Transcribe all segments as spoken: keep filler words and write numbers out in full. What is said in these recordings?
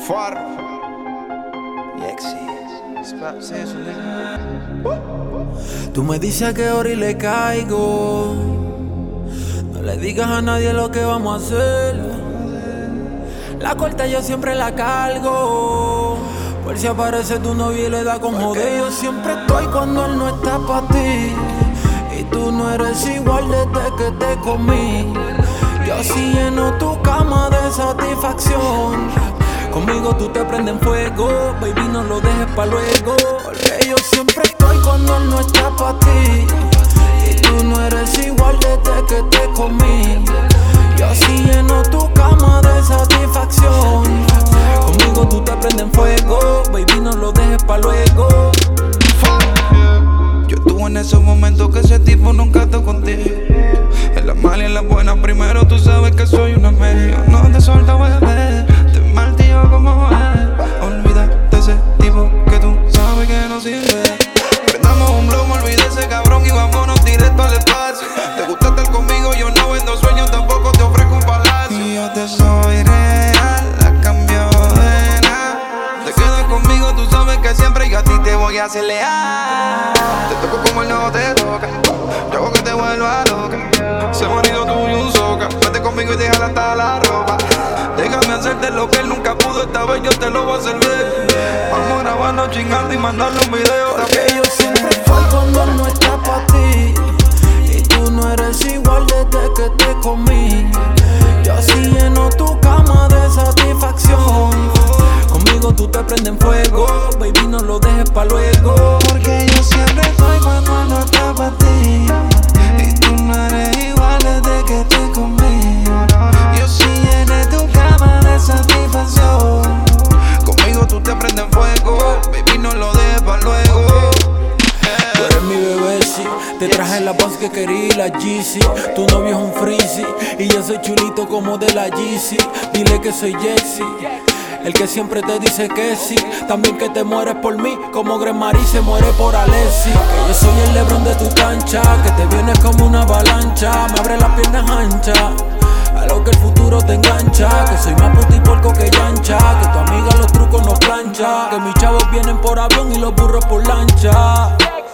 Far Exi. Tú me dices a qué hora y le caigo. No le digas a nadie lo que vamos a hacer. La corta yo siempre la cargo, por si aparece tu novio y le da con joder. Yo siempre estoy cuando él no está pa' ti, y tú no eres igual desde que te comí. Yo sí lleno tu cama de satisfacción. Conmigo tú te prendes en fuego, baby, no lo dejes pa' luego. Porque yo siempre estoy cuando él no está pa' ti, y tú no eres igual desde que te comí. Yo sí lleno tu cama de satisfacción. Conmigo tú te prendes en fuego, baby, no lo dejes pa' luego. Yo estuve en esos momentos que ese tipo nunca está contigo. En las malas y en las buenas, primero tú sabes que soy una media. No te suelto, bebé, te martillo como él. Olvídate de ese tipo que tú sabes que no sirve. Prendamos un blow, olvídate de ese cabrón y vámonos directo al espacio. Te gusta estar conmigo, yo no vendo sueños, tampoco te ofrezco un palacio. Y yo te soy real, la cambio de nada. Te quedas conmigo, tú sabes que siempre yo a ti te voy a hacer leal. Te toco como él no te toca, yo hago que te vuelva loca. Ese marido tuyo un soca, vete conmigo y déjala hasta la ropa. Déjame hacerte lo que él nunca pudo, esta vez yo te lo voy a hacer bien. Vamos grabando, chingando y mandarle un video. Porque yo siempre estoy cuando él no está pa' ti, y tú no eres igual desde que te comí. Yo sí lleno tu cama de satisfacción. Conmigo tú te prendes en fuego, baby, no lo dejes pa' luego. Porque yo siempre estoy cuando él no está pa' ti, y tú no eres igual desde que te comí. Yo sí llené tu cama de satisfacción. Conmigo tú te prendes en fuego, baby, no lo dejes pa' luego. Tú eres mi bebé, sí. Te traje la voz que quería y la Yeezy. Tu novio es un freezy y yo soy chulito como de la Yeezy. Dile que soy Jexy, el que siempre te dice que sí. También que te mueres por mí, como Gremari se muere por Alessi. Que yo soy el Lebron de tu cancha, que te vienes como una avalancha. Me abre las piernas anchas, a lo que el futuro te engancha. Que soy más puti porco que yancha, que tu amiga los trucos no plancha. Que mis chavos vienen por avión y los burros por lancha.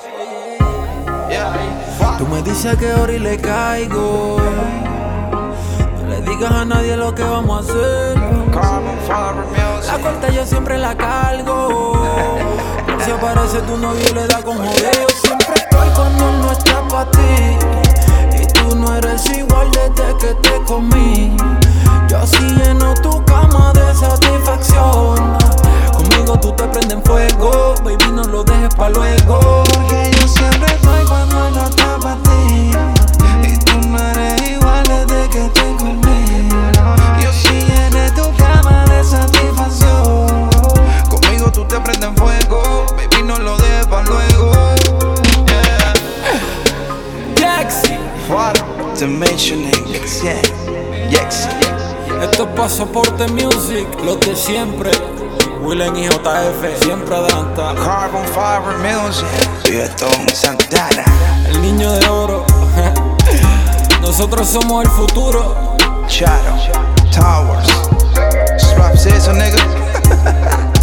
Tú me dices a qué hora y le caigo. No le digas a nadie lo que vamos a hacer. La corta yo siempre la cargo, por si aparece tu novio y le da con joder. Yo siempre estoy cuando él no está pa' ti, y tú no eres igual desde que te comí. Yo sí lleno tu cama de satisfacción. Conmigo tú te prendes en fuego, baby, no lo dejes pa' luego. Porque yo siempre estoy cuando él no está pa' ti, y tú no eres igual desde que te comí. Yo sí llené tu cama de satisfacción. Conmigo tú te prendes en fuego, baby, no lo dejes pa' luego. Yexi, Far Dimensioning, yeah, Yexi. esto es Pasaporte Music, los de siempre. Willen y J F, siempre adelanta. Carbon Fiber Music, Vietón Santana, El niño de oro. Nosotros somos el futuro. Shadow Towers, Straps eso, nigga.